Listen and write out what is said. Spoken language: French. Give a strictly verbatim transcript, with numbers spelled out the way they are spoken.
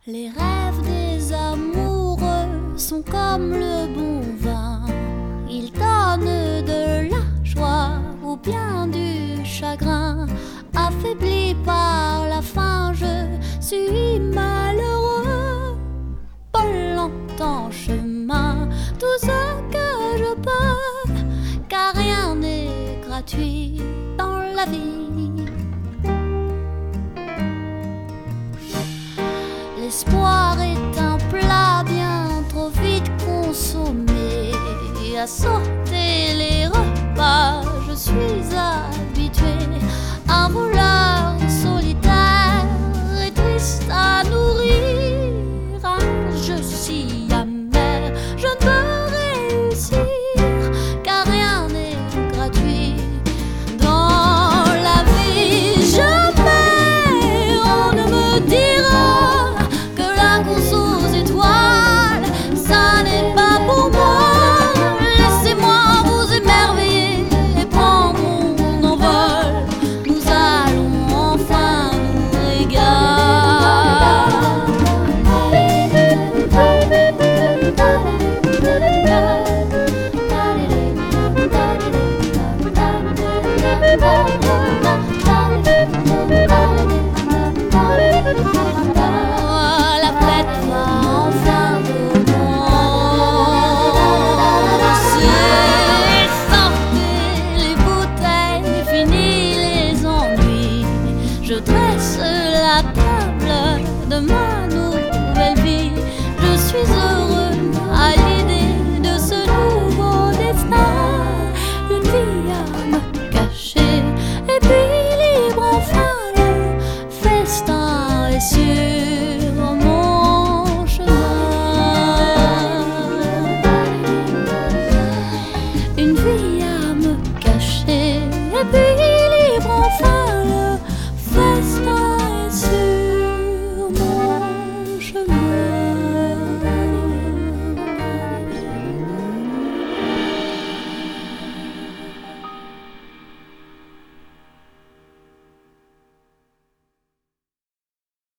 Les rêves des amoureux sont comme le bon vin. Ils donnent de la joie ou bien du chagrin. Affaibli par la faim, je suis malheureux. Pas longtemps chemin, tout ce que je peux, car rien n'est gratuit dans la vie. L'espoir est un plat bien trop vite consommé, à sauter les repas